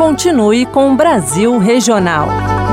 continue com o Brasil Regional.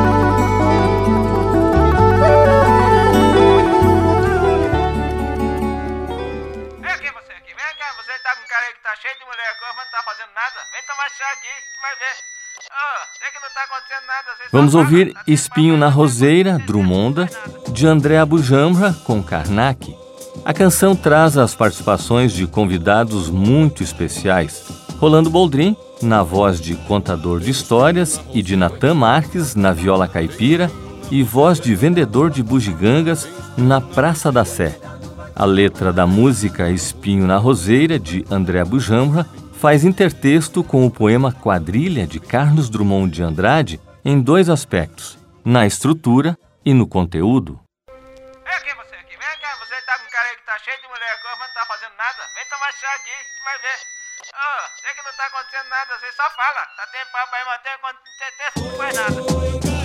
Cheio de mulher, mas não tá fazendo nada. Vem tomar chá aqui, tu vai ver. Sei que não tá acontecendo nada. Vamos ouvir Espinho na Roseira, Drumonda, de André Abujamra, com Karnak. A canção traz as participações de convidados muito especiais. Rolando Boldrin, na voz de contador de histórias, e de Natan Marques, na viola caipira, e voz de vendedor de bugigangas, na Praça da Sé. A letra da música Espinho na Roseira, de André Abujamra, faz intertexto com o poema Quadrilha, de Carlos Drummond de Andrade, em dois aspectos, na estrutura e no conteúdo. Vem cá, você tá com cara aí que tá cheio de mulher, mas não tá fazendo nada. Vem tomar chá aqui, tu vai ver. Sei que não tá acontecendo nada, você só fala. Tá tem papo aí, manter quando não faz nada.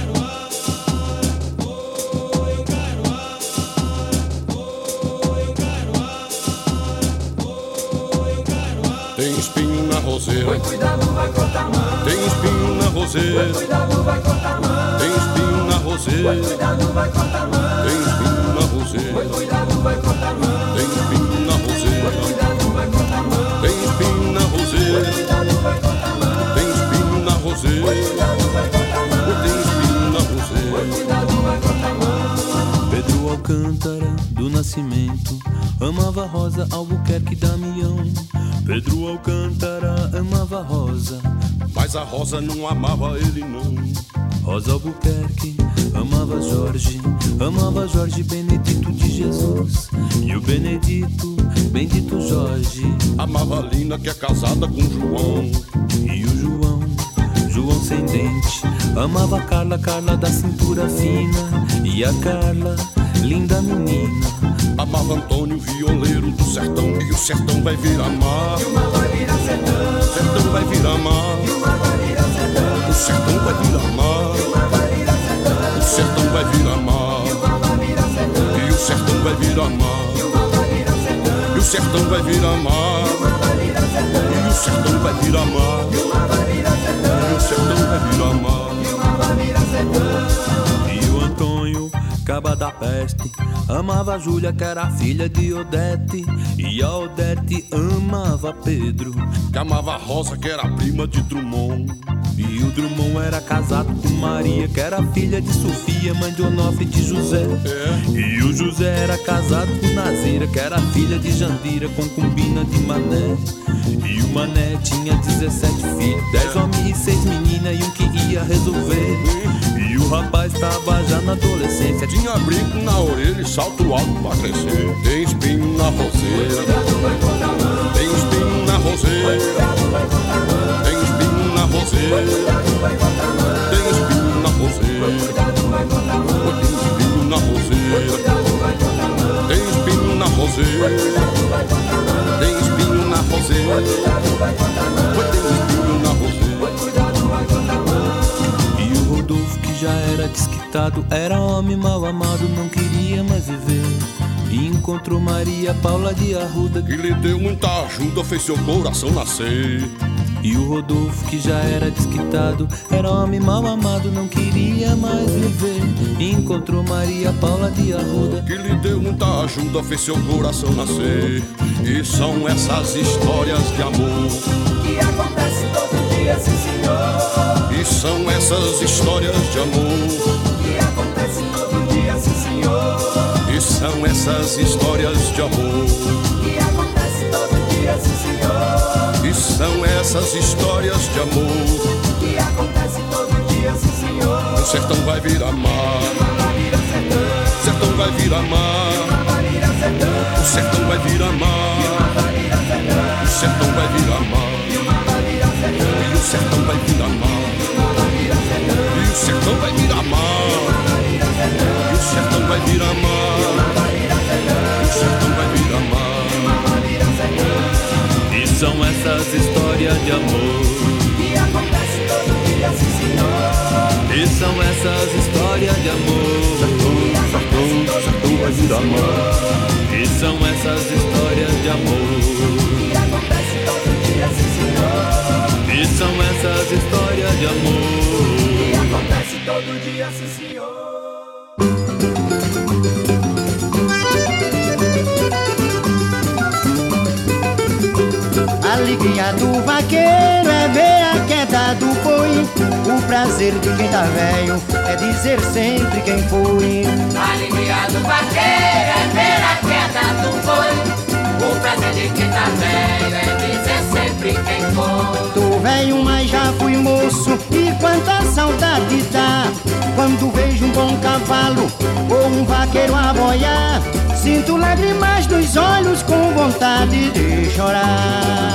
Tem espinho na roseira, oi, cuidado, vai cortar a mão. Tem espinho na roseira, oi, cuidado, vai cortar a mão. Tem espinho na roseira, oi, cuidado, vai cortar a mão. Tem espinho na roseira, oi, cuidado, vai cortar a mão. Tem espinho na roseira, oi, cuidado, vai cortar a mão. Tem espinho na roseira, oi, cuidado, vai cortar a mão. Tem espinho na roseira, oi, cuidado, vai cortar a mão. Tem espinho na roseira, oi, cuidado, vai cortar a mão. Pedro Alcântara do Nascimento amava Rosa Albuquerque Damião. Pedro Alcântara amava Rosa, mas a Rosa não amava ele não. Rosa Albuquerque amava Jorge Benedito de Jesus. E o Benedito, bendito Jorge, amava a Lina, que é casada com João. E o João sem dente, amava a Carla da cintura fina. E a Carla, linda menina, amava Antônio, violeiro do sertão. E o sertão vai virar mar, e o mar vai virar sertão. O sertão vai virar mar, e o mar vai virar sertão. O sertão vai virar mar, e o mar vai virar sertão. O sertão vai virar mar, e o mar vai virar sertão. E o sertão vai virar mar, e o mar vai virar sertão. E o sertão vai virar mar, e o mar vai virar sertão. E o sertão vai virar mar, e o mar vai virar sertão. E o sertão vai virar mar, e o mar vai virar sertão. E o Antônio, caba da peste, amava a Júlia, que era filha de Odete. E a Odete amava Pedro, que amava a Rosa, que era prima de Drummond. E o Drummond era casado com Maria, que era filha de Sofia, mãe de Onofre e de José. E o José era casado com Nazira, que era filha de Jandira, concubina de Mané. E o Mané tinha 17 filhos, 10 homens e 6 meninas, e um que ia resolver. E o rapaz tava já na adolescência, tinha brinco na orelha e salto alto pra crescer. Tem espinho na roseira, tem espinho na roseira, tem espinho na roseira, tem espinho na roseira, tem espinho na roseira, tem espinho na roseira, tem espinho na roseira, tem espinho na roseira. E o Rodolfo, que já era desquitado, era homem mal amado, não queria mais viver. E encontrou Maria Paula de Arruda, que lhe deu muita ajuda, fez seu coração nascer. E o Rodolfo, que já era desquitado, era homem mal amado, não queria mais viver. E encontrou Maria Paula de Arruda, que lhe deu muita ajuda, fez seu coração nascer. E são essas histórias de amor que acontece todo dia, sim senhor. E são essas histórias de amor que acontece todo dia, sim senhor. E são essas histórias de amor que acontece todo dia, sim senhor. E são essas histórias de amor que acontece todo dia, sim senhor. O sertão vai virar mar, o sertão vai virar mar, o sertão vai virar mar, o sertão vai virar mar, e o sertão vai virar mar, e o sertão vai virar mar, e o sertão vai virar mar, e o sertão vai virar mar. E são essas histórias de amor que acontece todo dia, sim senhor. E são essas histórias de amor Sertão vai virar mar. E são essas histórias de amor que acontece todo dia, sim senhor. E são essas histórias de sim senhor. A alegria do vaqueiro é ver a queda do boi. O prazer de quem tá velho é dizer sempre quem foi. A alegria do vaqueiro é ver a queda do boi. O prazer de quem tá velho é dizer sempre quem foi. Tô velho, mas já fui moço, e quanta saudade dá quando vejo um bom cavalo ou um vaqueiro a boiar. Sinto lágrimas nos olhos com vontade de chorar.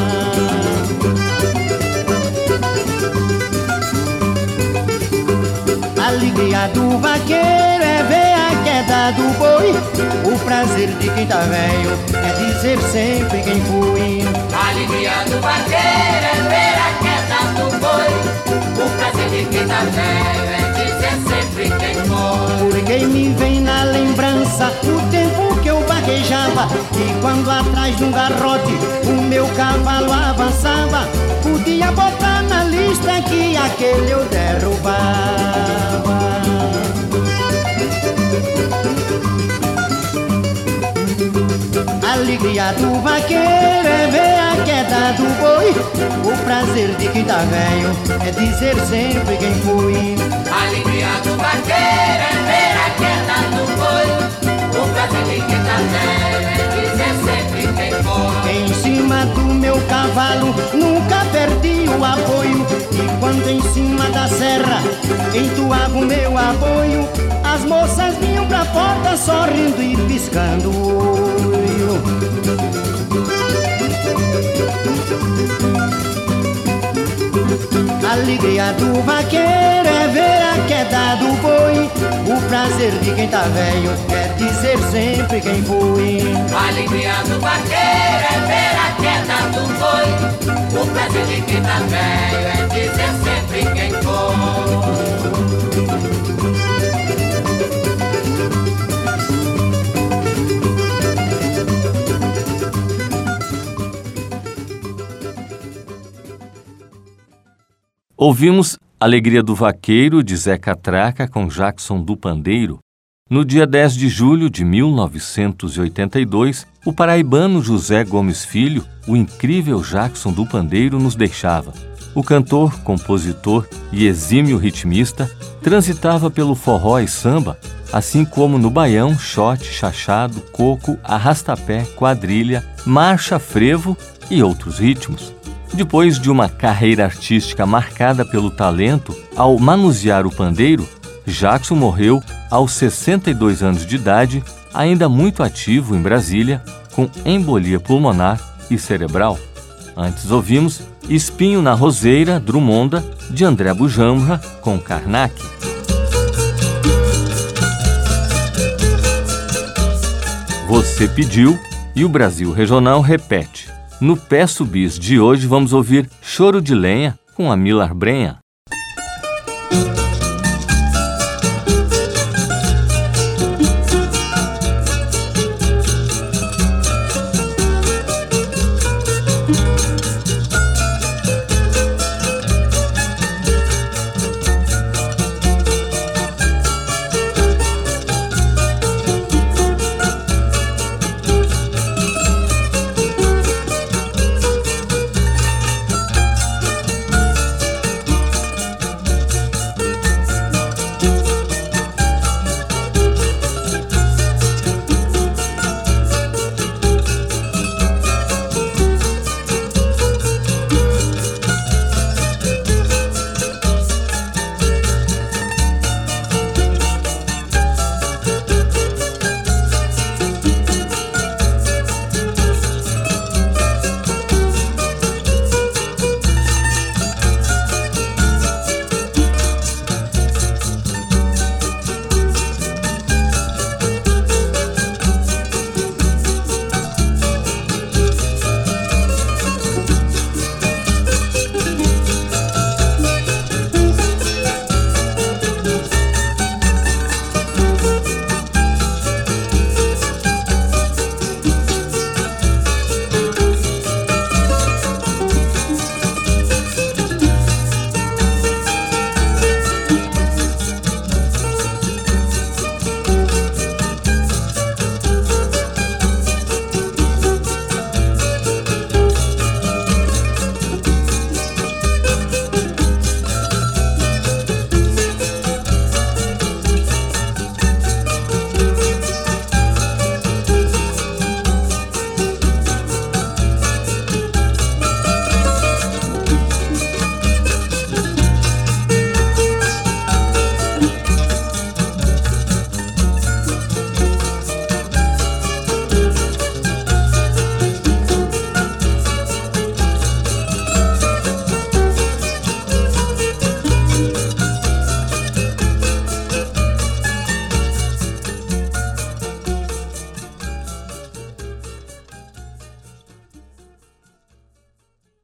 A alegria do vaqueiro é ver a queda do boi. O prazer de quem tá velho é dizer sempre quem foi. A alegria do vaqueiro é ver a queda do boi. O prazer de quem tá velho é dizer sempre quem foi. Porque me vem na lembrança o tempo que eu vaquejava, e quando atrás de um garrote o meu cavalo avançava, podia botar na lista que aquele eu derrubava. A alegria do vaqueiro é ver a queda do boi. O prazer de quem tá velho é dizer sempre quem foi. A alegria do vaqueiro é ver a queda do boi. O prazer de quem tá velho é dizer sempre quem foi. Em cima do meu cavalo nunca perdi o apoio, e quando em cima da serra entoava o meu aboio, as moças vinham pra porta sorrindo e piscando o olho. A alegria do vaqueiro é ver a queda do boi. O prazer de quem tá velho é dizer sempre quem foi. A alegria do vaqueiro é ver a queda do boi. O prazer de quem tá velho é dizer sempre quem foi. Ouvimos Alegria do Vaqueiro, de Zé Catraca, com Jackson do Pandeiro. No dia 10 de julho de 1982, o paraibano José Gomes Filho, o incrível Jackson do Pandeiro, nos deixava. O cantor, compositor e exímio ritmista transitava pelo forró e samba, assim como no baião, xote, chachado, coco, arrastapé, quadrilha, marcha, frevo e outros ritmos. Depois de uma carreira artística marcada pelo talento ao manusear o pandeiro, Jackson morreu aos 62 anos de idade, ainda muito ativo em Brasília, com embolia pulmonar e cerebral. Antes ouvimos Espinho na Roseira, Drumonda, de André Abujamra, com Karnak. Você pediu e o Brasil Regional repete. No Peço Bis de hoje vamos ouvir Choro de Lenha com a Milar Brenha.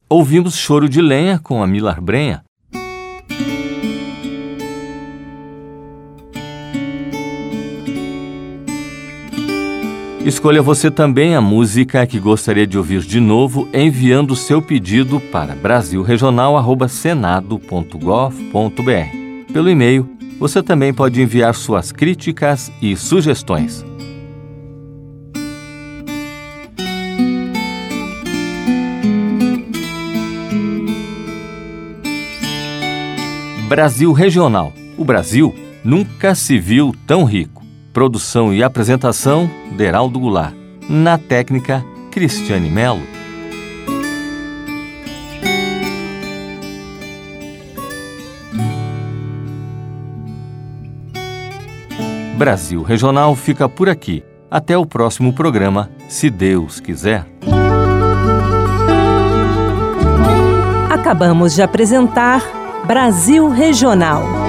ouvimos Choro de Lenha com Amílcar Brenha. Escolha você também a música que gostaria de ouvir de novo, enviando seu pedido para brasilregional@senado.gov.br. Pelo e-mail, você também pode enviar suas críticas e sugestões. Brasil Regional. O Brasil nunca se viu tão rico. Produção e apresentação, Deraldo Goulart. Na técnica, Cristiane Melo. Brasil Regional fica por aqui. Até o próximo programa, se Deus quiser. Acabamos de apresentar Brasil Regional.